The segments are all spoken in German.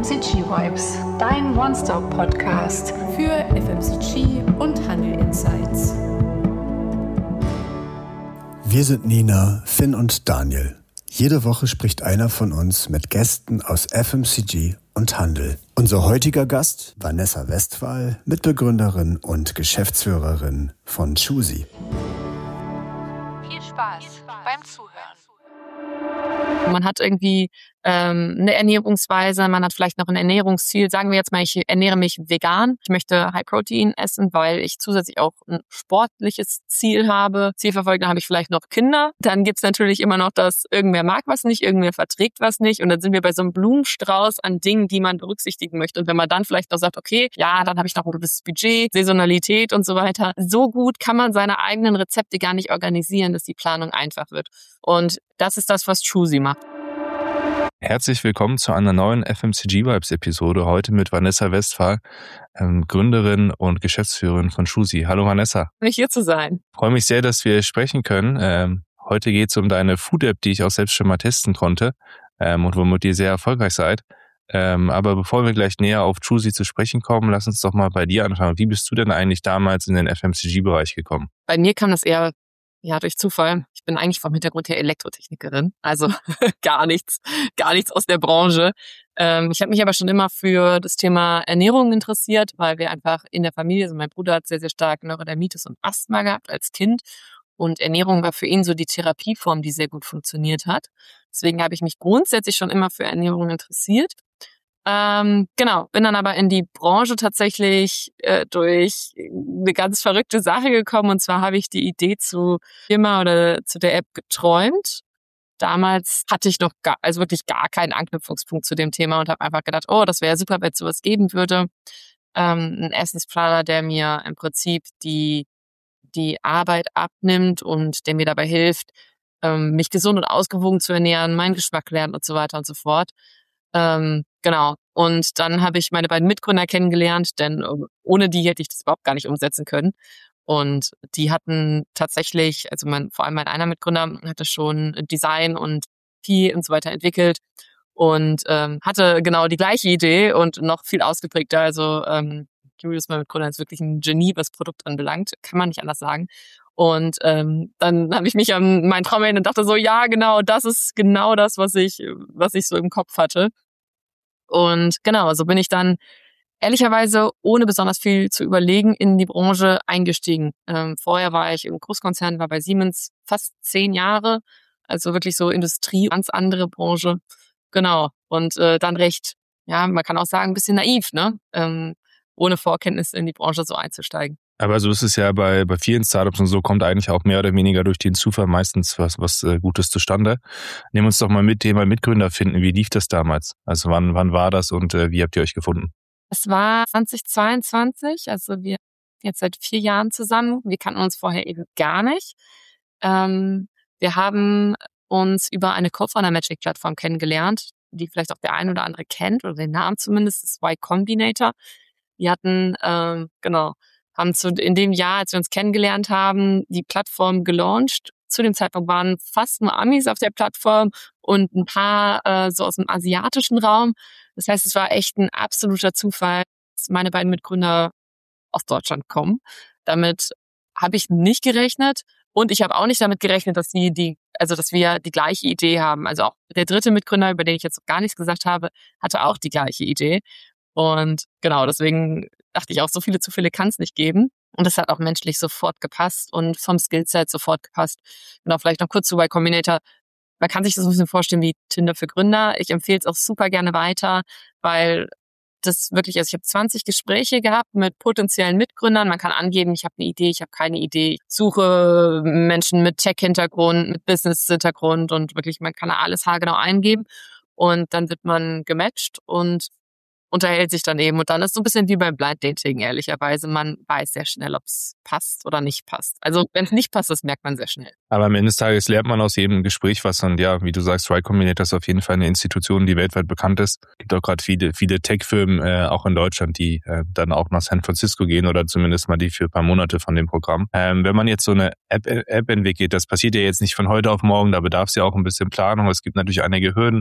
FMCG Vibes, dein One-Stop-Podcast für FMCG und Handel Insights. Wir sind Nina, Finn und Daniel. Jede Woche spricht einer von uns mit Gästen aus FMCG und Handel. Unser heutiger Gast, Vanessa Westphal, Mitbegründerin und Geschäftsführerin von Choosy. Viel Spaß beim Zuhören. Man hat irgendwie eine Ernährungsweise, man hat vielleicht noch ein Ernährungsziel. Sagen wir jetzt mal, ich ernähre mich vegan. Ich möchte High Protein essen, weil ich zusätzlich auch ein sportliches Ziel habe. Zielverfolgt, dann habe ich vielleicht noch Kinder. Dann gibt's natürlich immer noch das, irgendwer mag was nicht, irgendwer verträgt was nicht. Und dann sind wir bei so einem Blumenstrauß an Dingen, die man berücksichtigen möchte. Und wenn man dann vielleicht noch sagt, okay, ja, dann habe ich noch ein gewisses Budget, Saisonalität und so weiter. So gut kann man seine eigenen Rezepte gar nicht organisieren, dass die Planung einfach wird. Und das ist das, was Choosy macht. Herzlich willkommen zu einer neuen FMCG Vibes Episode. Heute mit Vanessa Westphal, Gründerin und Geschäftsführerin von Choosy. Hallo Vanessa. Nicht hier zu sein. Ich freue mich sehr, dass wir sprechen können. Heute geht es um deine Food-App, die ich auch selbst schon mal testen konnte und womit ihr sehr erfolgreich seid. Aber bevor wir gleich näher auf Choosy zu sprechen kommen, lass uns doch mal bei dir anfangen. Wie bist du denn eigentlich damals in den FMCG-Bereich gekommen? Bei mir kam das eher durch Zufall. Ich bin eigentlich vom Hintergrund her Elektrotechnikerin, also gar nichts aus der Branche. Ich habe mich aber schon immer für das Thema Ernährung interessiert, weil wir einfach in der Familie, also mein Bruder hat sehr, sehr stark Neurodermitis und Asthma gehabt als Kind und Ernährung war für ihn so die Therapieform, die sehr gut funktioniert hat. Deswegen habe ich mich grundsätzlich schon immer für Ernährung interessiert. Bin dann aber in die Branche tatsächlich durch eine ganz verrückte Sache gekommen. Und zwar habe ich die Idee zu Firma oder zu der App geträumt. Damals hatte ich noch wirklich gar keinen Anknüpfungspunkt zu dem Thema und habe einfach gedacht, oh, das wäre super, wenn es sowas geben würde. Ein Essensplaner, der mir im Prinzip die Arbeit abnimmt und der mir dabei hilft, mich gesund und ausgewogen zu ernähren, meinen Geschmack lernen und so weiter und so fort. Und dann habe ich meine beiden Mitgründer kennengelernt, denn ohne die hätte ich das überhaupt gar nicht umsetzen können. Und die hatten tatsächlich, also vor allem mein einer Mitgründer hatte schon Design und P und so weiter entwickelt und hatte genau die gleiche Idee und noch viel ausgeprägter. Also Julius, mein Mitgründer, ist wirklich ein Genie, was Produkt anbelangt, kann man nicht anders sagen. Und dann habe ich mich an meinen Traum erinnert und dachte so, ja, genau, das ist genau das, was ich so im Kopf hatte. Und genau, so bin ich dann ehrlicherweise, ohne besonders viel zu überlegen, in die Branche eingestiegen. Vorher war ich im Großkonzern, war bei Siemens fast 10 Jahre, also wirklich so Industrie, ganz andere Branche. Genau, und dann recht, ja, man kann auch sagen, ein bisschen naiv, ne? Ohne Vorkenntnis in die Branche so einzusteigen. Aber so ist es ja bei vielen Startups und so, kommt eigentlich auch mehr oder weniger durch den Zufall meistens was Gutes zustande. Nehmen uns doch mal mit, Thema Mitgründer finden. Wie lief das damals? Also wann war das und wie habt ihr euch gefunden? Es war 2022, also wir sind jetzt seit 4 Jahren zusammen. Wir kannten uns vorher eben gar nicht. Wir haben uns über eine Co-Founder-Matching-Plattform kennengelernt, die vielleicht auch der ein oder andere kennt, oder den Namen zumindest, das Y Combinator. Wir hatten, haben in dem Jahr, als wir uns kennengelernt haben, die Plattform gelauncht. Zu dem Zeitpunkt waren fast nur Amis auf der Plattform und ein paar so aus dem asiatischen Raum. Das heißt, es war echt ein absoluter Zufall, dass meine beiden Mitgründer aus Deutschland kommen. Damit habe ich nicht gerechnet und ich habe auch nicht damit gerechnet, dass wir die gleiche Idee haben. Also auch der dritte Mitgründer, über den ich jetzt noch gar nichts gesagt habe, hatte auch die gleiche Idee. Und genau, deswegen dachte ich auch, so viele Zufälle kann es nicht geben. Und das hat auch menschlich sofort gepasst und vom Skillset sofort gepasst. Genau, vielleicht noch kurz zu Y Combinator. Man kann sich das ein bisschen vorstellen wie Tinder für Gründer. Ich empfehle es auch super gerne weiter, weil das wirklich, also ich habe 20 Gespräche gehabt mit potenziellen Mitgründern. Man kann angeben, ich habe eine Idee, ich habe keine Idee. Ich suche Menschen mit Tech-Hintergrund, mit Business-Hintergrund und wirklich, man kann da alles haargenau eingeben. Und dann wird man gematcht und unterhält sich dann eben. Und dann ist es so ein bisschen wie beim Blind Dating, ehrlicherweise. Man weiß sehr schnell, ob es passt oder nicht passt. Also wenn es nicht passt, das merkt man sehr schnell. Aber am Ende des Tages lernt man aus jedem Gespräch was. Und ja, wie du sagst, Y Combinator ist auf jeden Fall eine Institution, die weltweit bekannt ist. Es gibt auch gerade viele Tech-Firmen, auch in Deutschland, die dann auch nach San Francisco gehen oder zumindest mal die für ein paar Monate von dem Programm. Wenn man jetzt so eine App entwickelt, das passiert ja jetzt nicht von heute auf morgen, da bedarf es ja auch ein bisschen Planung. Es gibt natürlich einige Hürden.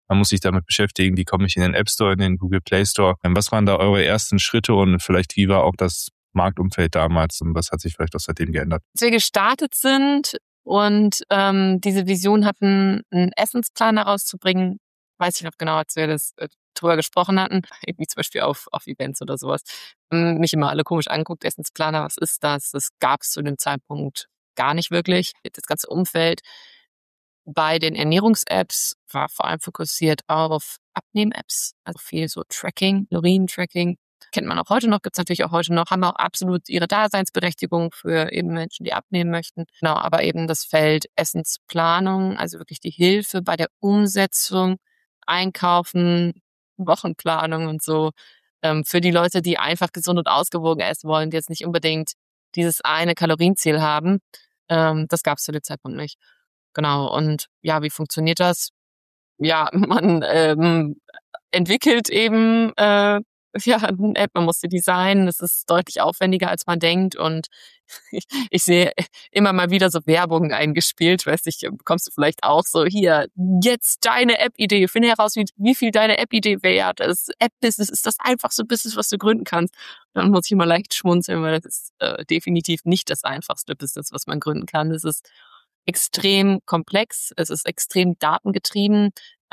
man muss sich damit beschäftigen, wie komme ich in den App Store, in den Google Play Store. Was waren da eure ersten Schritte und vielleicht wie war auch das Marktumfeld damals und was hat sich vielleicht auch seitdem geändert? Als wir gestartet sind und diese Vision hatten, einen Essensplan herauszubringen, weiß ich noch genau, als wir das drüber gesprochen hatten, irgendwie zum Beispiel auf Events oder sowas, haben mich immer alle komisch angeguckt, Essensplaner, was ist das? Das gab es zu dem Zeitpunkt gar nicht wirklich. Das ganze Umfeld bei den Ernährungs-Apps war vor allem fokussiert auf Abnehm-Apps, also viel so Tracking, Kalorien-Tracking. Kennt man auch heute noch, gibt's natürlich auch heute noch, haben auch absolut ihre Daseinsberechtigung für eben Menschen, die abnehmen möchten. Genau, aber eben das Feld Essensplanung, also wirklich die Hilfe bei der Umsetzung, Einkaufen, Wochenplanung und so, für die Leute, die einfach gesund und ausgewogen essen wollen, die jetzt nicht unbedingt dieses eine Kalorienziel haben, das gab's zu dem Zeitpunkt nicht. Genau, und ja, wie funktioniert das? Ja, man entwickelt eben eine App, man muss sie designen, es ist deutlich aufwendiger, als man denkt und ich sehe immer mal wieder so Werbung eingespielt, weiß nicht, bekommst du vielleicht auch so, hier, jetzt deine App-Idee, finde heraus, wie viel deine App-Idee wert ist. App-Business ist das einfachste Business, was du gründen kannst. Dann muss ich immer leicht schmunzeln, weil das ist definitiv nicht das einfachste Business, was man gründen kann. Es ist extrem komplex, es ist extrem datengetrieben,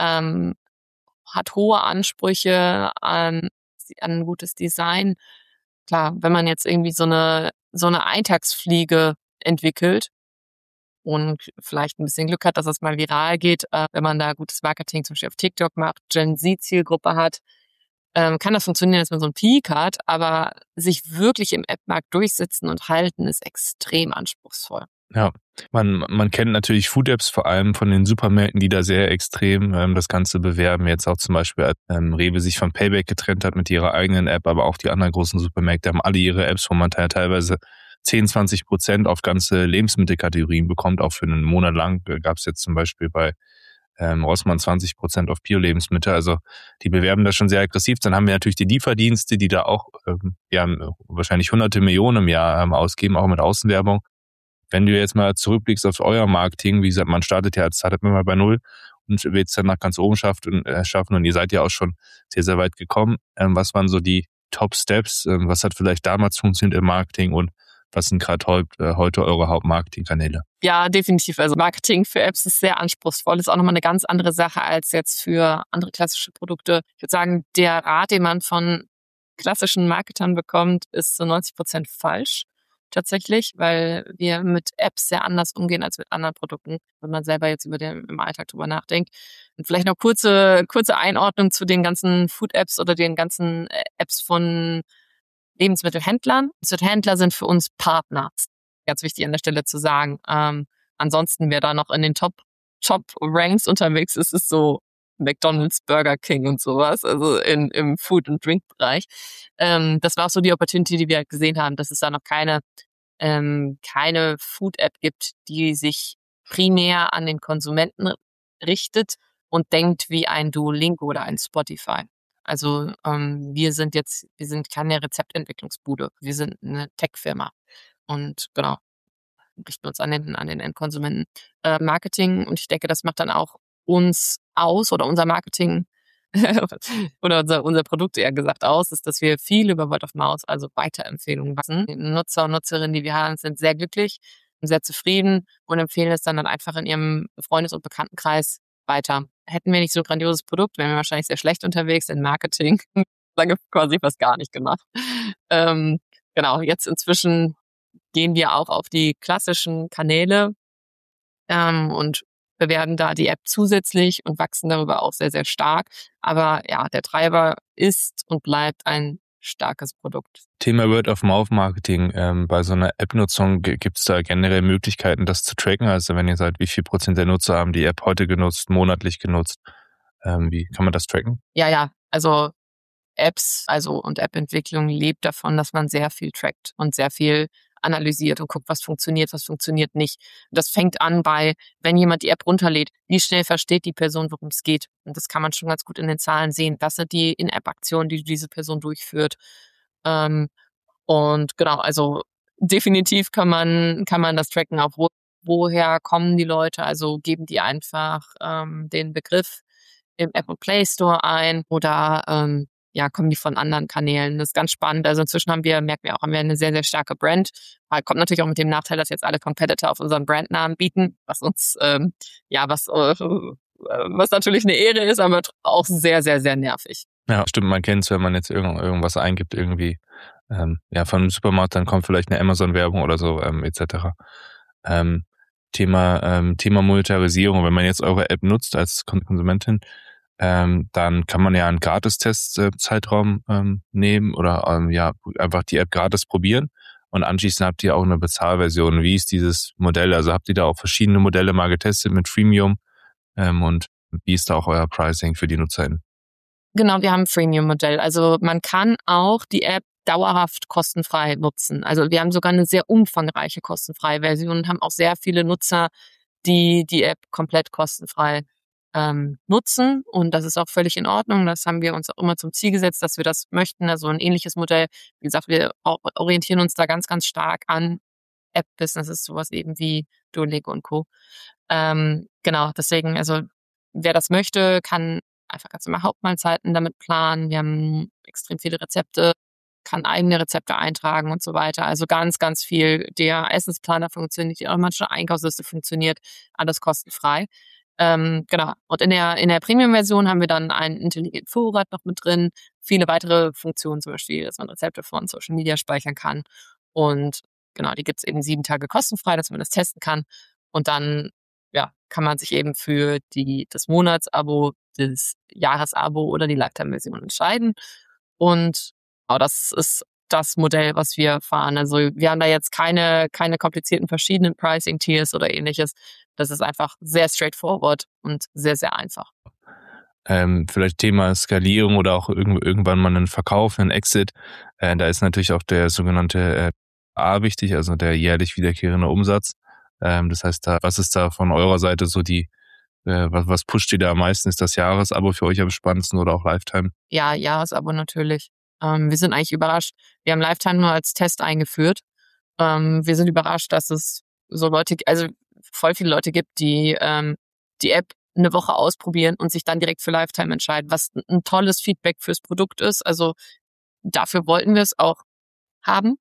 hat hohe Ansprüche an ein gutes Design. Klar, wenn man jetzt irgendwie so eine Eintagsfliege entwickelt und vielleicht ein bisschen Glück hat, dass es mal viral geht, wenn man da gutes Marketing zum Beispiel auf TikTok macht, Gen Z-Zielgruppe hat, kann das funktionieren, dass man so einen Peak hat, aber sich wirklich im App-Markt durchsetzen und halten ist extrem anspruchsvoll. Ja, man kennt natürlich Food-Apps vor allem von den Supermärkten, die da sehr extrem das Ganze bewerben. Jetzt auch zum Beispiel, als Rewe sich von Payback getrennt hat mit ihrer eigenen App, aber auch die anderen großen Supermärkte haben alle ihre Apps, wo man teilweise 10-20% auf ganze Lebensmittelkategorien bekommt. Auch für einen Monat lang gab es jetzt zum Beispiel bei Rossmann 20% auf Bio-Lebensmittel. Also die bewerben das schon sehr aggressiv. Dann haben wir natürlich die Lieferdienste, die da auch wahrscheinlich hunderte Millionen im Jahr ausgeben, auch mit Außenwerbung. Wenn du jetzt mal zurückblickst auf euer Marketing, wie gesagt, man startet ja als Startup immer bei Null und will es dann nach ganz oben schaffen und ihr seid ja auch schon sehr, sehr weit gekommen. Was waren so die Top-Steps? Was hat vielleicht damals funktioniert im Marketing und was sind gerade heute eure Hauptmarketingkanäle? Ja, definitiv. Also Marketing für Apps ist sehr anspruchsvoll, ist auch nochmal eine ganz andere Sache als jetzt für andere klassische Produkte. Ich würde sagen, der Rat, den man von klassischen Marketern bekommt, ist zu 90% falsch. Tatsächlich, weil wir mit Apps sehr anders umgehen als mit anderen Produkten, wenn man selber jetzt im Alltag drüber nachdenkt. Und vielleicht noch kurze Einordnung zu den ganzen Food-Apps oder den ganzen Apps von Lebensmittelhändlern. Lebensmittelhändler sind für uns Partner. Ganz wichtig an der Stelle zu sagen. Ansonsten, wer da noch in den Top-Ranks unterwegs ist, ist so McDonald's, Burger King und sowas, also im Food- und Drink-Bereich. Das war auch so die Opportunity, die wir halt gesehen haben, dass es da noch keine Food-App gibt, die sich primär an den Konsumenten richtet und denkt wie ein Duolingo oder ein Spotify. Also wir sind keine Rezeptentwicklungsbude, wir sind eine Tech-Firma und genau, richten uns an den Endkonsumenten. Marketing, und ich denke, das macht dann auch uns aus oder unser Marketing oder unser Produkt eher gesagt aus, ist, dass wir viel über Word of Mouth, also Weiterempfehlungen machen. Die Nutzer und Nutzerinnen, die wir haben, sind sehr glücklich und sehr zufrieden und empfehlen es dann einfach in ihrem Freundes- und Bekanntenkreis weiter. Hätten wir nicht so ein grandioses Produkt, wären wir wahrscheinlich sehr schlecht unterwegs in Marketing. Lange quasi fast gar nicht gemacht. Genau, jetzt inzwischen gehen wir auch auf die klassischen Kanäle und bewerben da die App zusätzlich und wachsen darüber auch sehr, sehr stark. Aber ja, der Treiber ist und bleibt ein starkes Produkt. Thema Word-of-Mouth-Marketing. Bei so einer App-Nutzung gibt es da generell Möglichkeiten, das zu tracken? Also wenn ihr sagt, wie viel Prozent der Nutzer haben die App heute genutzt, monatlich genutzt? Wie kann man das tracken? Ja. Also Apps, und App-Entwicklung lebt davon, dass man sehr viel trackt und sehr viel analysiert und guckt, was funktioniert nicht. Das fängt an bei, wenn jemand die App runterlädt, wie schnell versteht die Person, worum es geht. Und das kann man schon ganz gut in den Zahlen sehen. Das sind die In-App-Aktionen, die diese Person durchführt. Und genau, also definitiv kann man das tracken, auch woher kommen die Leute, also geben die einfach den Begriff im Apple Play Store ein oder kommen die von anderen Kanälen. Das ist ganz spannend. Also inzwischen haben wir eine sehr, sehr starke Brand. Kommt natürlich auch mit dem Nachteil, dass jetzt alle Competitor auf unseren Brandnamen bieten, was uns was natürlich eine Ehre ist, aber auch sehr, sehr, sehr nervig. Ja, stimmt, man kennt es, wenn man jetzt irgendwas eingibt, irgendwie von einem Supermarkt, dann kommt vielleicht eine Amazon-Werbung oder so, etc. Thema Monetarisierung, wenn man jetzt eure App nutzt als Konsumentin, dann kann man ja einen Gratis-Test-Zeitraum nehmen oder einfach die App gratis probieren und anschließend habt ihr auch eine Bezahlversion. Wie ist dieses Modell? Also habt ihr da auch verschiedene Modelle mal getestet mit Freemium und wie ist da auch euer Pricing für die NutzerInnen? Genau, wir haben ein Freemium-Modell. Also man kann auch die App dauerhaft kostenfrei nutzen. Also wir haben sogar eine sehr umfangreiche kostenfreie Version und haben auch sehr viele Nutzer, die die App komplett kostenfrei nutzen. Und das ist auch völlig in Ordnung. Das haben wir uns auch immer zum Ziel gesetzt, dass wir das möchten. Also ein ähnliches Modell. Wie gesagt, wir orientieren uns da ganz, ganz stark an App-Businesses, sowas eben wie Duolingo und Co. Genau, deswegen, also wer das möchte, kann einfach ganz normal Hauptmahlzeiten damit planen. Wir haben extrem viele Rezepte, kann eigene Rezepte eintragen und so weiter. Also ganz, ganz viel. Der Essensplaner funktioniert, die automatische Einkaufsliste funktioniert, alles kostenfrei. Genau. Und in der Premium-Version haben wir dann einen intelligenten Vorrat noch mit drin, viele weitere Funktionen, zum Beispiel, dass man Rezepte von Social Media speichern kann. Und genau, die gibt's eben 7 Tage kostenfrei, dass man das testen kann. Und dann kann man sich eben für das Monatsabo, das Jahresabo oder die Lifetime-Version entscheiden. Und das ist das Modell, was wir fahren. Also wir haben da jetzt keine komplizierten verschiedenen Pricing-Tiers oder ähnliches. Das ist einfach sehr straightforward und sehr, sehr einfach. Vielleicht Thema Skalierung oder auch irgendwann mal einen Verkauf, einen Exit. Da ist natürlich auch der sogenannte A wichtig, also der jährlich wiederkehrende Umsatz. Das heißt, was ist da von eurer Seite so was pusht ihr da am meisten? Ist das Jahresabo für euch am spannendsten oder auch Lifetime? Ja, Jahresabo natürlich. Wir sind eigentlich überrascht. Wir haben Lifetime nur als Test eingeführt. Wir sind überrascht, dass es so Leute, also voll viele Leute gibt, die die App eine Woche ausprobieren und sich dann direkt für Lifetime entscheiden, was ein tolles Feedback fürs Produkt ist. Also dafür wollten wir es auch haben.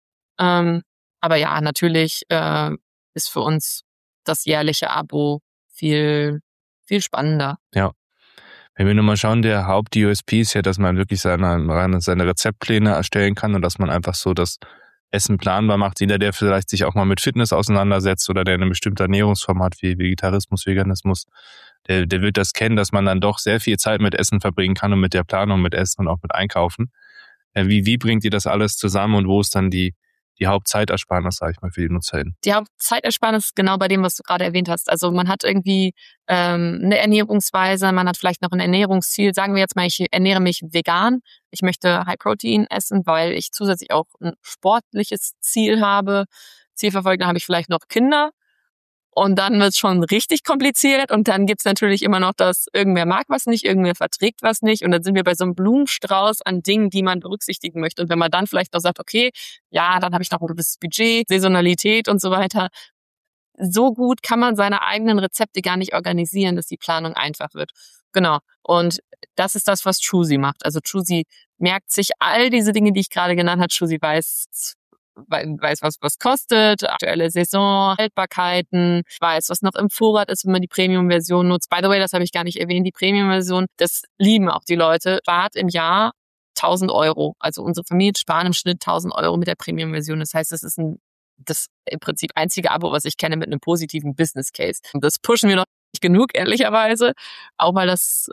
Aber ja, natürlich ist für uns das jährliche Abo viel, viel spannender. Ja. Wenn wir nur mal schauen, der Haupt-USP ist ja, dass man wirklich seine Rezeptpläne erstellen kann und dass man einfach so das Essen planbar macht. Jeder, der vielleicht sich auch mal mit Fitness auseinandersetzt oder der eine bestimmte Ernährungsform hat, wie Vegetarismus, Veganismus, der wird das kennen, dass man dann doch sehr viel Zeit mit Essen verbringen kann und mit der Planung mit Essen und auch mit Einkaufen. Wie bringt ihr das alles zusammen und wo ist dann die Hauptzeitersparnis, sage ich mal, für die NutzerInnen? Die Hauptzeitersparnis ist genau bei dem, was du gerade erwähnt hast. Also man hat irgendwie eine Ernährungsweise, man hat vielleicht noch ein Ernährungsziel. Sagen wir jetzt mal, ich ernähre mich vegan. Ich möchte High Protein essen, weil ich zusätzlich auch ein sportliches Ziel habe. Zielverfolgt, dann habe ich vielleicht noch Kinder. Und dann wird es schon richtig kompliziert und dann gibt's natürlich immer noch das, irgendwer mag was nicht, irgendwer verträgt was nicht und dann sind wir bei so einem Blumenstrauß an Dingen, die man berücksichtigen möchte. Und wenn man dann vielleicht noch sagt, okay, ja, dann habe ich noch ein gewisses Budget, Saisonalität und so weiter. So gut kann man seine eigenen Rezepte gar nicht organisieren, dass die Planung einfach wird. Genau. Und das ist das, was Choosy macht. Also Choosy merkt sich all diese Dinge, die ich gerade genannt habe. Choosy weiß, was kostet, aktuelle Saison, Haltbarkeiten, weiß, was noch im Vorrat ist, wenn man die Premium-Version nutzt. By the way, das habe ich gar nicht erwähnt, die Premium-Version, das lieben auch die Leute, spart im Jahr 1.000 Euro. Also unsere Familien sparen im Schnitt 1.000 Euro mit der Premium-Version. Das heißt, das ist das im Prinzip einzige Abo, was ich kenne mit einem positiven Business Case. Und das pushen wir noch nicht genug, ehrlicherweise, auch weil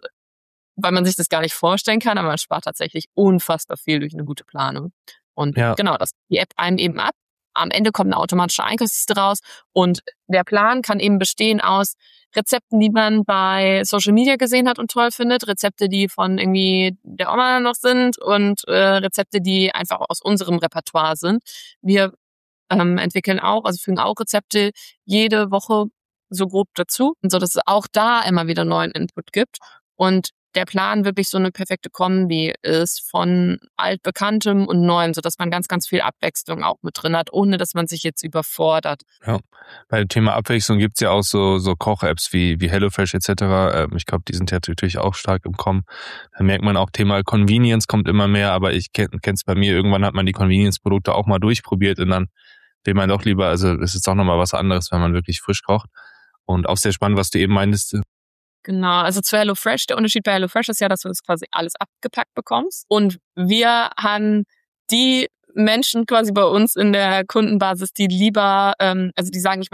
man sich das gar nicht vorstellen kann, aber man spart tatsächlich unfassbar viel durch eine gute Planung. Und genau, das die App einem eben ab. Am Ende kommt eine automatische Einkaufsliste raus und der Plan kann eben bestehen aus Rezepten, die man bei Social Media gesehen hat und toll findet, Rezepte, die von irgendwie der Oma noch sind und Rezepte, die einfach aus unserem Repertoire sind. Wir entwickeln auch, also fügen auch Rezepte jede Woche so grob dazu, und so dass es auch da immer wieder neuen Input gibt. Und der Plan wirklich so eine perfekte Kombi ist von altbekanntem und neuem, sodass man ganz, ganz viel Abwechslung auch mit drin hat, ohne dass man sich jetzt überfordert. Ja, bei dem Thema Abwechslung gibt's ja auch so Koch-Apps wie HelloFresh etc. Ich glaube, die sind ja natürlich auch stark im Kommen. Da merkt man auch, Thema Convenience kommt immer mehr, aber ich kenn's bei mir, irgendwann hat man die Convenience-Produkte auch mal durchprobiert und dann will man doch lieber, also es ist auch nochmal was anderes, wenn man wirklich frisch kocht. Und auch sehr spannend, was du eben meintest. Genau, also zu HelloFresh, der Unterschied bei HelloFresh ist ja, dass du das quasi alles abgepackt bekommst. Und wir haben die Menschen quasi bei uns in der Kundenbasis, die lieber, also die sagen,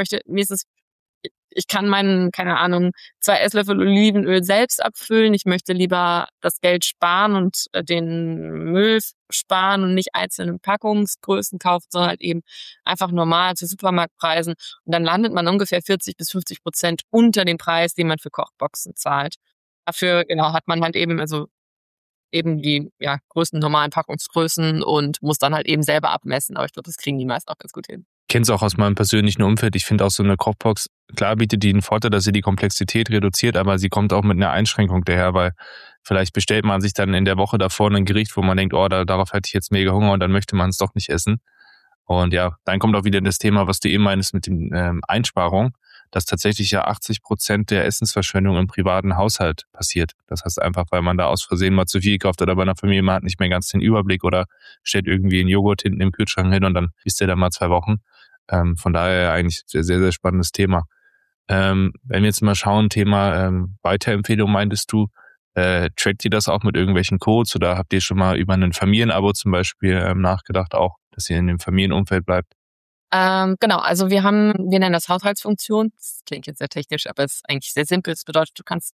ich kann meinen, keine Ahnung, 2 Esslöffel Olivenöl selbst abfüllen. Ich möchte lieber das Geld sparen und den Müll sparen und nicht einzelne Packungsgrößen kaufen, sondern halt eben einfach normal zu Supermarktpreisen. Und dann landet man ungefähr 40-50% unter dem Preis, den man für Kochboxen zahlt. Dafür, genau, hat man halt eben, also eben die größten normalen Packungsgrößen und muss dann halt eben selber abmessen. Aber ich glaube, das kriegen die meisten auch ganz gut hin. Ich kenne es auch aus meinem persönlichen Umfeld. Ich finde auch so eine Kochbox, klar bietet die einen Vorteil, dass sie die Komplexität reduziert, aber sie kommt auch mit einer Einschränkung daher, weil vielleicht bestellt man sich dann in der Woche davor ein Gericht, wo man denkt, darauf hätte ich jetzt mega Hunger und dann möchte man es doch nicht essen. Und ja, dann kommt auch wieder das Thema, was du eben meinst mit den Einsparungen, dass tatsächlich ja 80% der Essensverschwendung im privaten Haushalt passiert. Das heißt einfach, weil man da aus Versehen mal zu viel kauft oder bei einer Familie, man hat nicht mehr ganz den Überblick oder stellt irgendwie einen Joghurt hinten im Kühlschrank hin und dann isst der da mal 2 Wochen. Von daher eigentlich sehr, sehr spannendes Thema. Wenn wir jetzt mal schauen, Thema Weiterempfehlung, meintest du, trackt ihr das auch mit irgendwelchen Codes oder habt ihr schon mal über ein Familienabo zum Beispiel nachgedacht, auch, dass ihr in dem Familienumfeld bleibt? Genau, also wir nennen das Haushaltsfunktion. Das klingt jetzt sehr technisch, aber es ist eigentlich sehr simpel. Das bedeutet, du kannst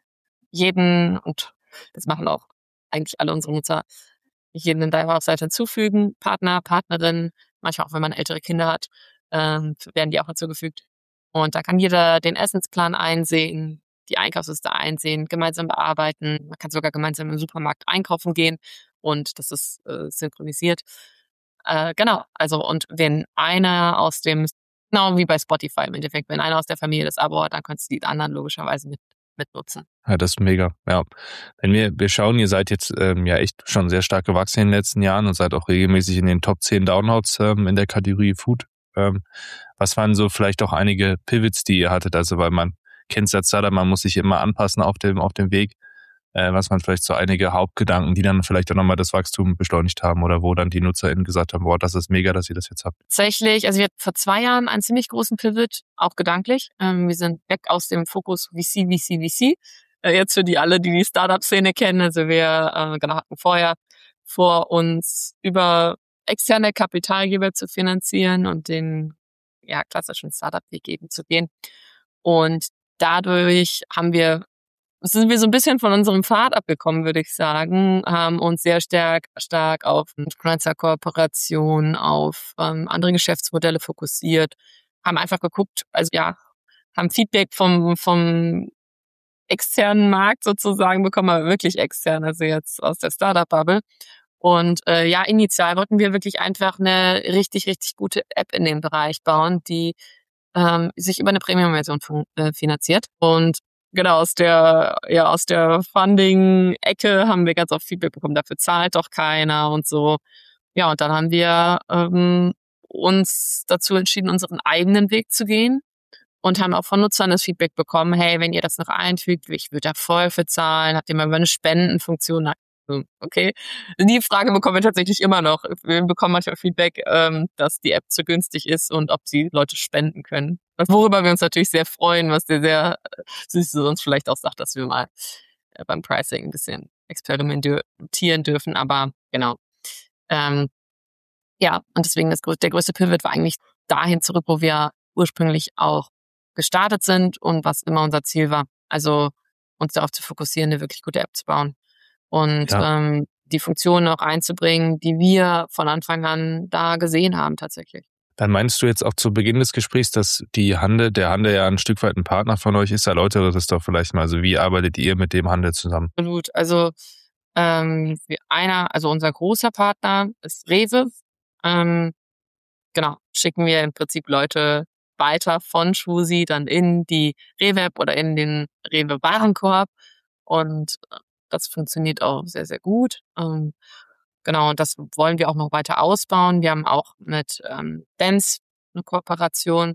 jeden, und das machen auch eigentlich alle unsere Nutzer, jeden in deiner Webseite hinzufügen, Partner, Partnerin, manchmal auch, wenn man ältere Kinder hat, werden die auch hinzugefügt. Und da kann jeder den Essensplan einsehen, die Einkaufsliste einsehen, gemeinsam bearbeiten. Man kann sogar gemeinsam im Supermarkt einkaufen gehen und das ist synchronisiert. Genau, also und wenn einer genau wie bei Spotify im Endeffekt, wenn einer aus der Familie das Abo hat, dann kannst du die anderen logischerweise mitnutzen. Ja, das ist mega. Ja, wenn wir schauen, ihr seid jetzt echt schon sehr stark gewachsen in den letzten Jahren und seid auch regelmäßig in den Top 10 Downloads in der Kategorie Food. Was waren so vielleicht auch einige Pivots, die ihr hattet? Also weil man kennt es als Startup, man muss sich immer anpassen auf dem Weg. Was waren vielleicht so einige Hauptgedanken, die dann vielleicht auch nochmal das Wachstum beschleunigt haben oder wo dann die NutzerInnen gesagt haben, das ist mega, dass ihr das jetzt habt? Tatsächlich, also wir hatten vor 2 Jahren einen ziemlich großen Pivot, auch gedanklich. Wir sind weg aus dem Fokus VC. Jetzt für alle, die die Startup-Szene kennen, also wir hatten vorher vor, uns über externe Kapitalgeber zu finanzieren und den klassischen Startup-Weg eben zu gehen. Und dadurch sind wir so ein bisschen von unserem Pfad abgekommen, würde ich sagen, haben uns sehr stark auf Influencer-Kooperation, auf andere Geschäftsmodelle fokussiert, haben einfach geguckt, haben Feedback vom externen Markt sozusagen bekommen, aber wirklich extern, also jetzt aus der Startup-Bubble. Und initial wollten wir wirklich einfach eine richtig, richtig gute App in dem Bereich bauen, die sich über eine Premium-Version finanziert. Und genau, aus der Funding-Ecke haben wir ganz oft Feedback bekommen, dafür zahlt doch keiner und so. Ja, und dann haben wir uns dazu entschieden, unseren eigenen Weg zu gehen und haben auch von Nutzern das Feedback bekommen, hey, wenn ihr das noch einfügt, ich würde da voll für zahlen, habt ihr mal über eine Spendenfunktion? Okay, die Frage bekommen wir tatsächlich immer noch. Wir bekommen manchmal Feedback, dass die App zu günstig ist und ob die Leute spenden können. Worüber wir uns natürlich sehr freuen, was der sehr süß uns vielleicht auch sagt, dass wir mal beim Pricing ein bisschen experimentieren dürfen. Aber genau. Und deswegen der größte Pivot war eigentlich dahin zurück, wo wir ursprünglich auch gestartet sind und was immer unser Ziel war. Also uns darauf zu fokussieren, eine wirklich gute App zu bauen. Und die Funktionen auch einzubringen, die wir von Anfang an da gesehen haben tatsächlich. Dann meinst du jetzt auch zu Beginn des Gesprächs, dass der Handel ja ein Stück weit ein Partner von euch ist? Erläutere das doch vielleicht mal. Also wie arbeitet ihr mit dem Handel zusammen? Absolut. Also unser großer Partner ist Rewe. Schicken wir im Prinzip Leute weiter von Choosy dann in die Rewe-App oder in den Rewe-Warenkorb. Und Das funktioniert auch sehr, sehr gut. Genau, und das wollen wir auch noch weiter ausbauen. Wir haben auch mit Dance eine Kooperation,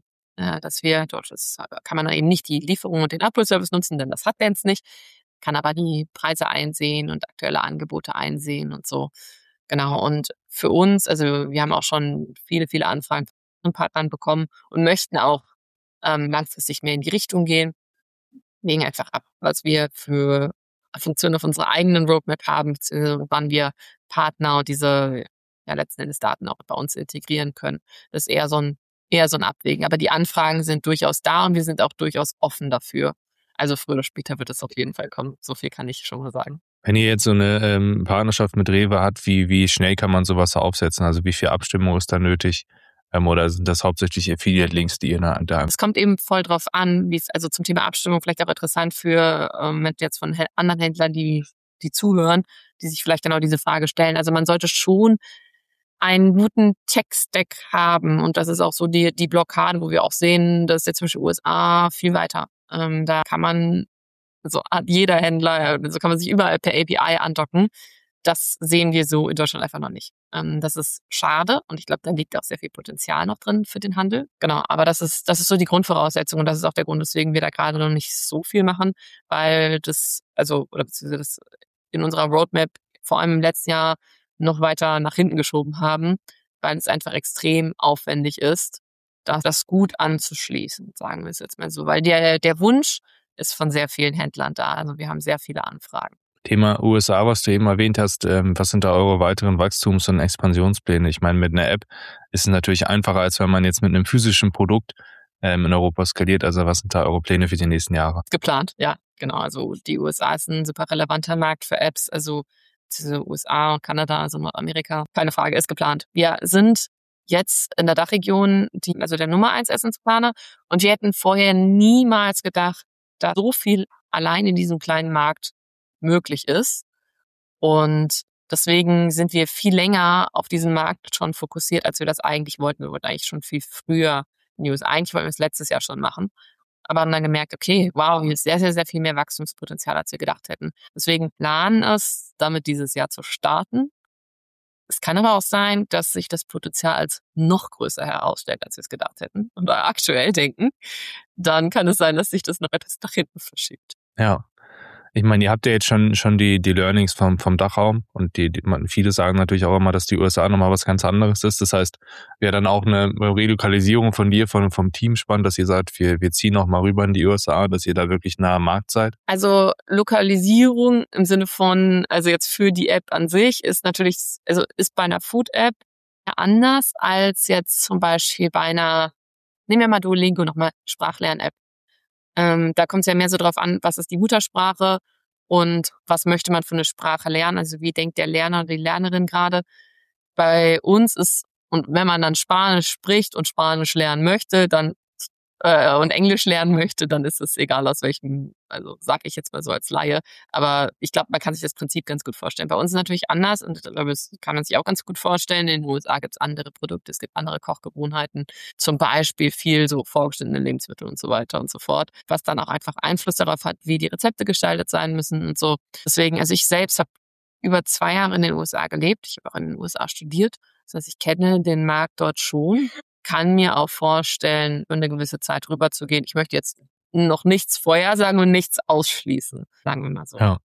dort kann man dann eben nicht die Lieferung und den Abholservice nutzen, denn das hat Dance nicht, kann aber die Preise einsehen und aktuelle Angebote einsehen und so. Genau, und für uns, also wir haben auch schon viele, viele Anfragen von Partnern bekommen und möchten auch langfristig mehr in die Richtung gehen, wägen einfach ab, was wir für Funktionen auf unserer eigenen Roadmap haben, beziehungsweise wann wir Partner und diese letzten Endes Daten auch bei uns integrieren können. Das ist eher so ein Abwägen. Aber die Anfragen sind durchaus da und wir sind auch durchaus offen dafür. Also früher oder später wird es auf jeden Fall kommen. So viel kann ich schon mal sagen. Wenn ihr jetzt so eine Partnerschaft mit Rewe habt, wie schnell kann man sowas aufsetzen? Also wie viel Abstimmung ist da nötig? Oder sind das hauptsächlich Affiliate-Links, die ihr da? Es kommt eben voll drauf an, wie es, also zum Thema Abstimmung vielleicht auch interessant für jetzt von anderen Händlern, die zuhören, die sich vielleicht genau diese Frage stellen. Also man sollte schon einen guten Tech-Stack haben und das ist auch so die Blockade, wo wir auch sehen, dass jetzt zum Beispiel USA viel weiter. Da kann man, so hat jeder Händler, so kann man sich überall per API andocken. Das sehen wir so in Deutschland einfach noch nicht. Das ist schade und ich glaube, da liegt auch sehr viel Potenzial noch drin für den Handel. Genau, aber das ist so die Grundvoraussetzung und das ist auch der Grund, weswegen wir da gerade noch nicht so viel machen, weil beziehungsweise das in unserer Roadmap vor allem im letzten Jahr noch weiter nach hinten geschoben haben, weil es einfach extrem aufwendig ist, das gut anzuschließen, sagen wir es jetzt mal so, weil der Wunsch ist von sehr vielen Händlern da. Also wir haben sehr viele Anfragen. Thema USA, was du eben erwähnt hast, was sind da eure weiteren Wachstums- und Expansionspläne? Ich meine, mit einer App ist es natürlich einfacher, als wenn man jetzt mit einem physischen Produkt in Europa skaliert. Also was sind da eure Pläne für die nächsten Jahre? Geplant, ja, genau. Also die USA ist ein super relevanter Markt für Apps. Also diese USA und Kanada, also Nordamerika, keine Frage, ist geplant. Wir sind jetzt in der Dachregion der Nummer 1 Essensplaner und wir hätten vorher niemals gedacht, dass so viel allein in diesem kleinen Markt möglich ist. Und deswegen sind wir viel länger auf diesen Markt schon fokussiert, als wir das eigentlich wollten. Wir wollten eigentlich schon viel früher News. Eigentlich wollten wir es letztes Jahr schon machen. Aber haben dann gemerkt, okay, wow, hier ist sehr, sehr, sehr viel mehr Wachstumspotenzial, als wir gedacht hätten. Deswegen planen es, damit dieses Jahr zu starten. Es kann aber auch sein, dass sich das Potenzial als noch größer herausstellt, als wir es gedacht hätten oder aktuell denken. Dann kann es sein, dass sich das noch etwas nach hinten verschiebt. Ja. Ich meine, ihr habt ja jetzt schon die Learnings vom Dachraum und viele sagen natürlich auch immer, dass die USA nochmal was ganz anderes ist. Das heißt, wäre dann auch eine Relokalisierung von dir, vom Team spannend, dass ihr sagt, wir ziehen nochmal rüber in die USA, dass ihr da wirklich nah am Markt seid? Also Lokalisierung im Sinne von, also jetzt für die App an sich ist natürlich, also ist bei einer Food-App anders als jetzt zum Beispiel bei einer, nehmen wir mal Duolingo nochmal, Sprachlern-App. Da kommt es ja mehr so drauf an, was ist die Muttersprache und was möchte man für eine Sprache lernen. Also wie denkt der Lerner oder die Lernerin gerade. Bei uns ist, und wenn man dann Spanisch spricht und Spanisch lernen möchte, dann und Englisch lernen möchte, dann ist es egal aus welchem, also sage ich jetzt mal so als Laie. Aber ich glaube, man kann sich das Prinzip ganz gut vorstellen. Bei uns ist es natürlich anders und ich glaube, das kann man sich auch ganz gut vorstellen. In den USA gibt es andere Produkte, es gibt andere Kochgewohnheiten, zum Beispiel viel so vorgeschnittene Lebensmittel und so weiter und so fort, was dann auch einfach Einfluss darauf hat, wie die Rezepte gestaltet sein müssen und so. Deswegen, also ich selbst habe über 2 Jahre in den USA gelebt. Ich habe auch in den USA studiert. Das heißt, ich kenne den Markt dort schon. Kann mir auch vorstellen, für eine gewisse Zeit rüberzugehen. Ich möchte jetzt noch nichts vorhersagen und nichts ausschließen, sagen wir mal so. Ja,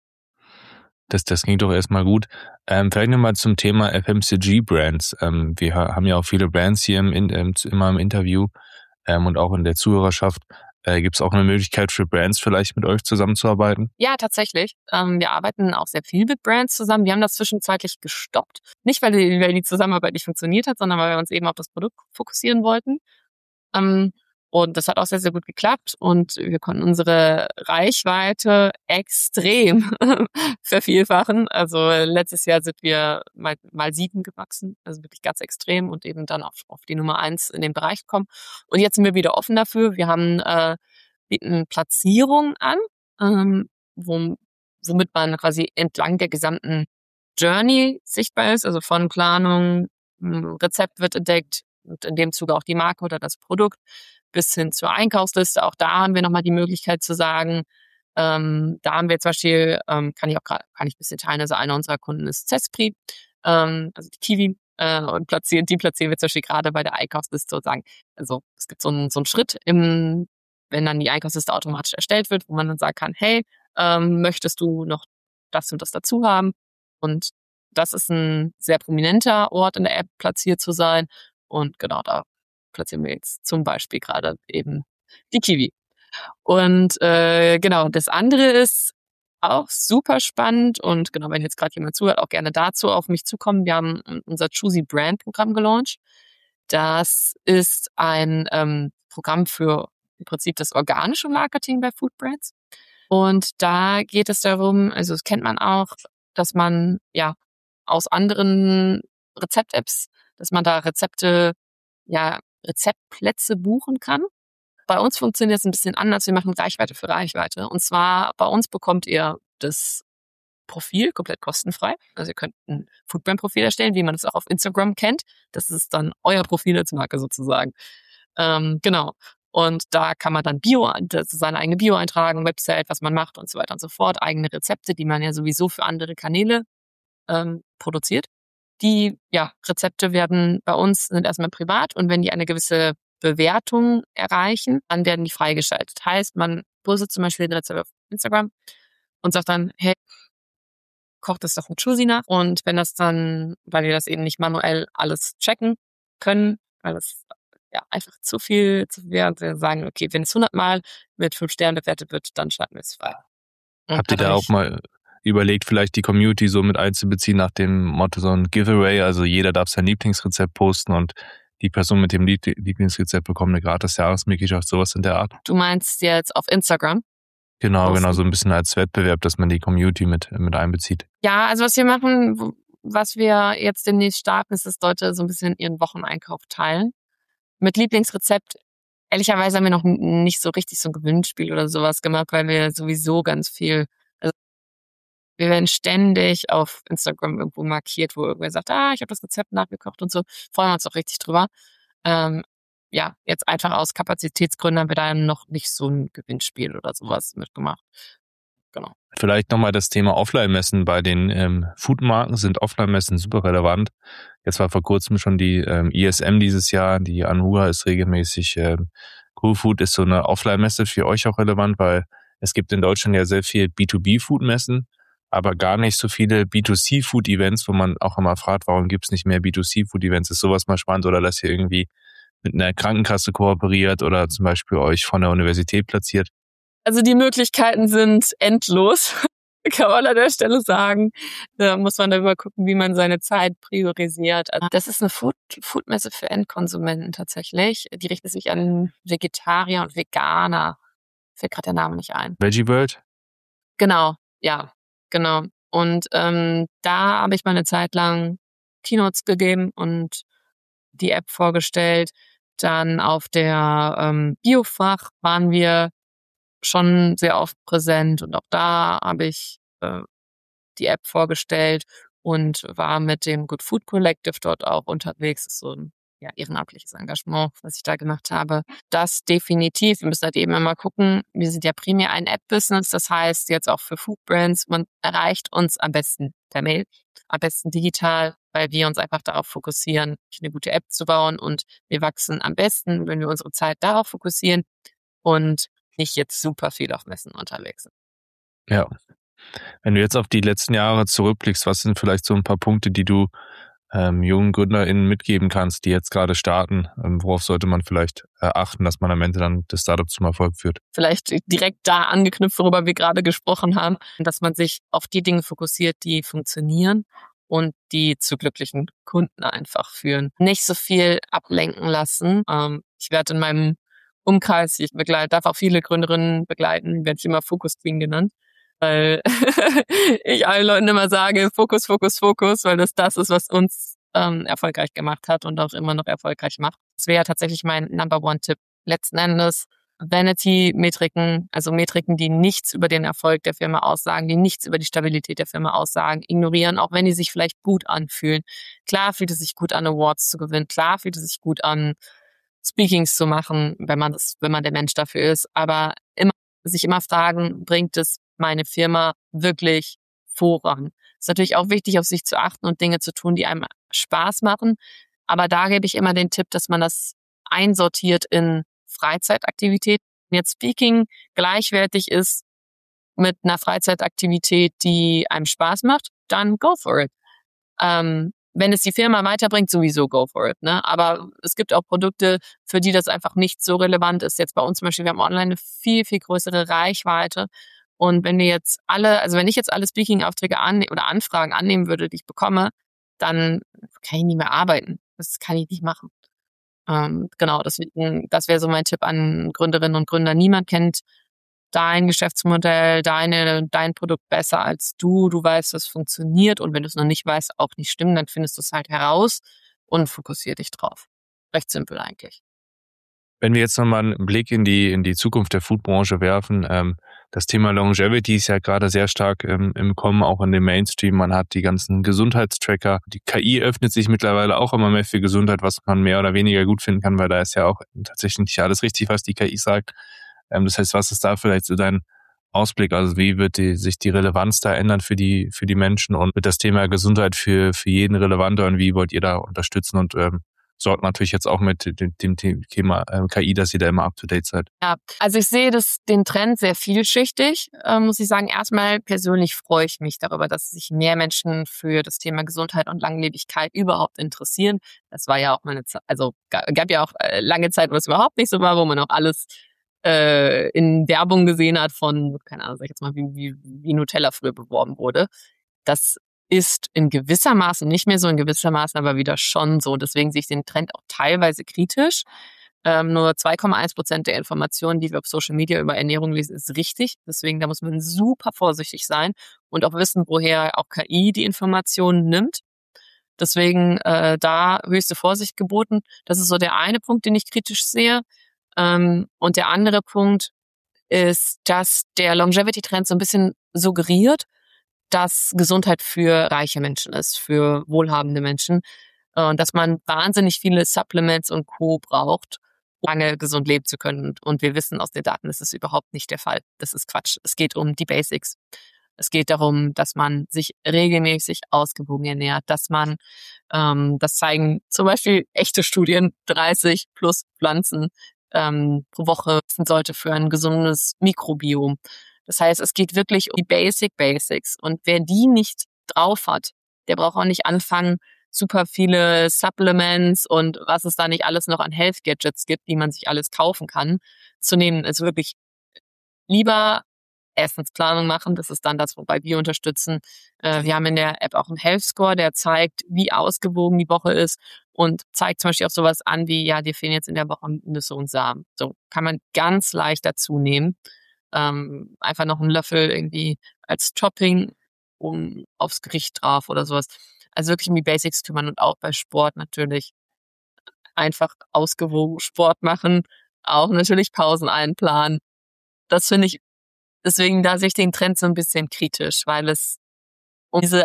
das klingt doch erstmal gut. Vielleicht nochmal zum Thema FMCG-Brands. Wir haben ja auch viele Brands hier immer im Interview und auch in der Zuhörerschaft. Gibt es auch eine Möglichkeit für Brands vielleicht mit euch zusammenzuarbeiten? Ja, tatsächlich. Wir arbeiten auch sehr viel mit Brands zusammen. Wir haben das zwischenzeitlich gestoppt. Nicht, weil die Zusammenarbeit nicht funktioniert hat, sondern weil wir uns eben auf das Produkt fokussieren wollten. Und das hat auch sehr, sehr gut geklappt und wir konnten unsere Reichweite extrem vervielfachen. Also letztes Jahr sind wir mal 7 gewachsen, also wirklich ganz extrem und eben dann auf die Nummer 1 in dem Bereich gekommen. Und jetzt sind wir wieder offen dafür. Wir bieten Platzierungen an, womit man quasi entlang der gesamten Journey sichtbar ist, also von Planung, Rezept wird entdeckt und in dem Zuge auch die Marke oder das Produkt bis hin zur Einkaufsliste. Auch da haben wir nochmal die Möglichkeit zu sagen, Da haben wir zum Beispiel, kann ich ein bisschen teilen, also einer unserer Kunden ist Zespri, also die Kiwi, und platzieren wir zum Beispiel gerade bei der Einkaufsliste und sagen, also es gibt so einen Schritt wenn dann die Einkaufsliste automatisch erstellt wird, wo man dann sagen kann, hey, möchtest du noch das und das dazu haben? Und das ist ein sehr prominenter Ort in der App platziert zu sein. Und genau da platzieren wir jetzt zum Beispiel gerade eben die Kiwi. Und genau, das andere ist auch super spannend und genau, wenn jetzt gerade jemand zuhört, auch gerne dazu auf mich zukommen. Wir haben unser Choosy Brand Programm gelauncht. Das ist ein Programm für im Prinzip das organische Marketing bei Food Brands. Und da geht es darum, also das kennt man auch, dass man ja aus anderen Rezept-Apps, dass man da Rezeptplätze buchen kann. Bei uns funktioniert es ein bisschen anders. Wir machen Reichweite für Reichweite. Und zwar bei uns bekommt ihr das Profil komplett kostenfrei. Also ihr könnt ein Foodbrand-Profil erstellen, wie man es auch auf Instagram kennt. Das ist dann euer Profil als Marke sozusagen. Genau. Und da kann man dann seine eigene Bio eintragen, Website, was man macht und so weiter und so fort. Eigene Rezepte, die man ja sowieso für andere Kanäle produziert. Die Rezepte sind erstmal privat und wenn die eine gewisse Bewertung erreichen, dann werden die freigeschaltet. Heißt, man postet zum Beispiel ein Rezept auf Instagram und sagt dann, hey, kocht das doch mit Choosy nach. Und wenn das dann, weil wir das eben nicht manuell alles checken können, weil es einfach zu viel wäre, und wir sagen, okay, wenn es 100 Mal mit 5 Sternen bewertet wird, dann schalten wir es frei. Und habt ihr da auch mal überlegt, vielleicht die Community so mit einzubeziehen nach dem Motto so ein Giveaway, also jeder darf sein Lieblingsrezept posten und die Person mit dem Lieblingsrezept bekommt eine gratis Jahresmitgliedschaft, sowas in der Art? Du meinst jetzt auf Instagram? Genau, so ein bisschen als Wettbewerb, dass man die Community mit einbezieht. Ja, also was wir machen, was wir jetzt demnächst starten, ist, dass Leute so ein bisschen ihren Wocheneinkauf teilen. Mit Lieblingsrezept, ehrlicherweise haben wir noch nicht so richtig so ein Gewinnspiel oder sowas gemacht, weil wir sowieso ganz viel, also wir werden ständig auf Instagram irgendwo markiert, wo irgendwer sagt, ich habe das Rezept nachgekocht und so. Freuen wir uns auch richtig drüber. Jetzt einfach aus Kapazitätsgründen haben wir da noch nicht so ein Gewinnspiel oder sowas mitgemacht. Genau. Vielleicht nochmal das Thema Offline-Messen. Bei den Foodmarken sind Offline-Messen super relevant. Jetzt war vor kurzem schon die ISM dieses Jahr, die Anhua ist regelmäßig. Cool Food ist so eine Offline-Messe für euch auch relevant, weil es gibt in Deutschland ja sehr viel B2B-Food-Messen, aber gar nicht so viele B2C-Food-Events, wo man auch immer fragt, warum gibt es nicht mehr B2C-Food-Events? Ist sowas mal spannend oder dass ihr irgendwie mit einer Krankenkasse kooperiert oder zum Beispiel euch von der Universität platziert? Also die Möglichkeiten sind endlos, kann man an der Stelle sagen. Da muss man dann immer gucken, wie man seine Zeit priorisiert. Also das ist eine Foodmesse für Endkonsumenten tatsächlich. Die richtet sich an Vegetarier und Veganer. Fällt gerade der Name nicht ein. Veggie World? Genau, ja, genau. Und da habe ich mal eine Zeit lang Keynotes gegeben und die App vorgestellt. Dann auf der Biofach waren wir schon sehr oft präsent und auch da habe ich die App vorgestellt und war mit dem Good Food Collective dort auch unterwegs. Das ist so ein ehrenamtliches Engagement, was ich da gemacht habe. Das definitiv. Wir müssen halt eben immer gucken, wir sind ja primär ein App-Business, das heißt jetzt auch für Food Brands, man erreicht uns am besten per Mail, am besten digital, weil wir uns einfach darauf fokussieren, eine gute App zu bauen und wir wachsen am besten, wenn wir unsere Zeit darauf fokussieren und nicht jetzt super viel auf Messen unterwegs sind. Ja. Wenn du jetzt auf die letzten Jahre zurückblickst, was sind vielleicht so ein paar Punkte, die du jungen GründerInnen mitgeben kannst, die jetzt gerade starten? Worauf sollte man vielleicht achten, dass man am Ende dann das Startup zum Erfolg führt? Vielleicht direkt da angeknüpft, worüber wir gerade gesprochen haben, dass man sich auf die Dinge fokussiert, die funktionieren und die zu glücklichen Kunden einfach führen. Nicht so viel ablenken lassen. Ich werde in meinem Umkreis, darf auch viele Gründerinnen begleiten, werde ich immer Focus Queen genannt, weil ich allen Leuten immer sage, Fokus, Fokus, Fokus, weil das ist, was uns erfolgreich gemacht hat und auch immer noch erfolgreich macht. Das wäre ja tatsächlich mein Number-One-Tipp. Letzten Endes Vanity-Metriken, also Metriken, die nichts über den Erfolg der Firma aussagen, die nichts über die Stabilität der Firma aussagen, ignorieren, auch wenn die sich vielleicht gut anfühlen. Klar fühlt es sich gut an, Awards zu gewinnen, klar fühlt es sich gut an, Speakings zu machen, wenn man der Mensch dafür ist, aber immer sich immer fragen, bringt es meine Firma wirklich voran? Es ist natürlich auch wichtig, auf sich zu achten und Dinge zu tun, die einem Spaß machen. Aber da gebe ich immer den Tipp, dass man das einsortiert in Freizeitaktivitäten. Wenn jetzt Speaking gleichwertig ist mit einer Freizeitaktivität, die einem Spaß macht, dann go for it. Wenn es die Firma weiterbringt, sowieso go for it. Ne? Aber es gibt auch Produkte, für die das einfach nicht so relevant ist. Jetzt bei uns zum Beispiel, wir haben online eine viel, viel größere Reichweite. Und wenn ich jetzt alle Speaking-Aufträge oder Anfragen annehmen würde, die ich bekomme, dann kann ich nicht mehr arbeiten. Das kann ich nicht machen. Genau, deswegen, das wäre so mein Tipp an Gründerinnen und Gründer. Niemand kennt dein Geschäftsmodell, dein Produkt besser als du. Du weißt, was funktioniert. Und wenn du es noch nicht weißt, auch nicht stimmt, dann findest du es halt heraus und fokussier dich drauf. Recht simpel eigentlich. Wenn wir jetzt nochmal einen Blick in die Zukunft der Foodbranche werfen, das Thema Longevity ist ja gerade sehr stark im Kommen, auch in dem Mainstream. Man hat die ganzen Gesundheitstracker. Die KI öffnet sich mittlerweile auch immer mehr für Gesundheit, was man mehr oder weniger gut finden kann, weil da ist ja auch tatsächlich nicht alles richtig, was die KI sagt. Das heißt, was ist da vielleicht so dein Ausblick? Also wie wird sich die Relevanz da ändern für die Menschen und wird das Thema Gesundheit für jeden relevanter und wie wollt ihr da unterstützen und sorgt natürlich jetzt auch mit dem Thema KI, dass ihr da immer up-to-date seid. Ja, also ich sehe den Trend sehr vielschichtig, muss ich sagen. Erstmal persönlich freue ich mich darüber, dass sich mehr Menschen für das Thema Gesundheit und Langlebigkeit überhaupt interessieren. Das war ja auch mal gab ja auch lange Zeit, wo es überhaupt nicht so war, wo man auch alles in Werbung gesehen hat von, keine Ahnung, sag ich jetzt mal, wie Nutella früher beworben wurde. Das ist in gewisser Maße nicht mehr so, in gewisser Maße aber wieder schon so. Deswegen sehe ich den Trend auch teilweise kritisch. Nur 2,1% der Informationen, die wir auf Social Media über Ernährung lesen, ist richtig. Deswegen, da muss man super vorsichtig sein und auch wissen, woher auch KI die Informationen nimmt. Deswegen da höchste Vorsicht geboten. Das ist so der eine Punkt, den ich kritisch sehe. Und der andere Punkt ist, dass der Longevity-Trend so ein bisschen suggeriert, dass Gesundheit für reiche Menschen ist, für wohlhabende Menschen. Und dass man wahnsinnig viele Supplements und Co. braucht, um lange gesund leben zu können. Und wir wissen aus den Daten, das ist überhaupt nicht der Fall. Das ist Quatsch. Es geht um die Basics. Es geht darum, dass man sich regelmäßig ausgewogen ernährt, dass man, das zeigen zum Beispiel echte Studien, 30 plus Pflanzen pro Woche essen sollte für ein gesundes Mikrobiom. Das heißt, es geht wirklich um die Basics. Und wer die nicht drauf hat, der braucht auch nicht anfangen, super viele Supplements und was es da nicht alles noch an Health Gadgets gibt, die man sich alles kaufen kann, zu nehmen. Also wirklich lieber Essensplanung machen. Das ist dann das, wobei wir unterstützen. Wir haben in der App auch einen Health Score, der zeigt, wie ausgewogen die Woche ist und zeigt zum Beispiel auch sowas an wie, ja, dir fehlen jetzt in der Woche Nüsse und Samen. So kann man ganz leicht dazu nehmen. Einfach noch einen Löffel irgendwie als Topping aufs Gericht drauf oder sowas. Also wirklich um die Basics kümmern und auch bei Sport natürlich einfach ausgewogen Sport machen. Auch natürlich Pausen einplanen. Das finde ich, deswegen da sehe ich den Trend so ein bisschen kritisch, weil es um diese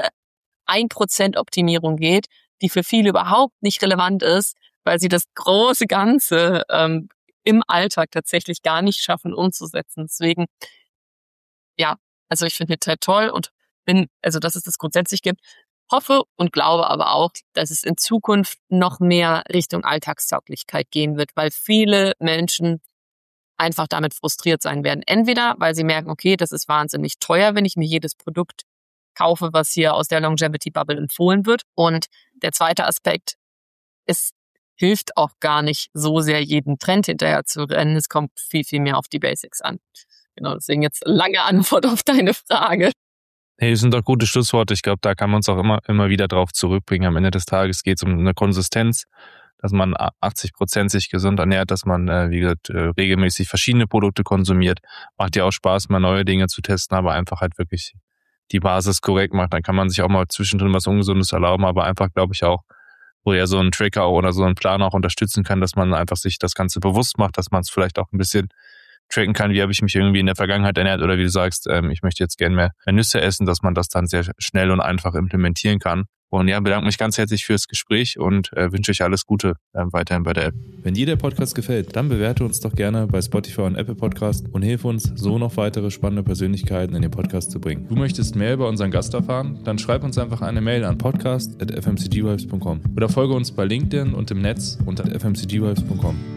1% Optimierung geht, die für viele überhaupt nicht relevant ist, weil sie das große Ganze im Alltag tatsächlich gar nicht schaffen umzusetzen. Deswegen, ja, also ich finde den Trend toll und dass es das grundsätzlich gibt. Hoffe und glaube aber auch, dass es in Zukunft noch mehr Richtung Alltagstauglichkeit gehen wird, weil viele Menschen einfach damit frustriert sein werden. Entweder, weil sie merken, okay, das ist wahnsinnig teuer, wenn ich mir jedes Produkt kaufe, was hier aus der Longevity-Bubble empfohlen wird. Und der zweite Aspekt, es hilft auch gar nicht so sehr, jeden Trend hinterher zu rennen. Es kommt viel, viel mehr auf die Basics an. Genau, deswegen jetzt lange Antwort auf deine Frage. Hey, das sind doch gute Schlussworte. Ich glaube, da kann man uns auch immer wieder drauf zurückbringen. Am Ende des Tages geht es um eine Konsistenz, dass man 80% sich gesund ernährt, dass man, wie gesagt, regelmäßig verschiedene Produkte konsumiert. Macht ja auch Spaß, mal neue Dinge zu testen, aber einfach halt wirklich die Basis korrekt macht. Dann kann man sich auch mal zwischendrin was Ungesundes erlauben, aber einfach, glaube ich, auch, wo ja so ein Tracker oder so ein Plan auch unterstützen kann, dass man einfach sich das Ganze bewusst macht, dass man es vielleicht auch ein bisschen tracken kann, wie habe ich mich irgendwie in der Vergangenheit ernährt oder wie du sagst, ich möchte jetzt gerne mehr Nüsse essen, dass man das dann sehr schnell und einfach implementieren kann. Und ja, bedanke mich ganz herzlich fürs Gespräch und wünsche euch alles Gute weiterhin bei der App. Wenn dir der Podcast gefällt, dann bewerte uns doch gerne bei Spotify und Apple Podcast und hilf uns, so noch weitere spannende Persönlichkeiten in den Podcast zu bringen. Du möchtest mehr über unseren Gast erfahren? Dann schreib uns einfach eine Mail an podcast@fmcgvibes.com oder folge uns bei LinkedIn und im Netz unter fmcgvibes.com.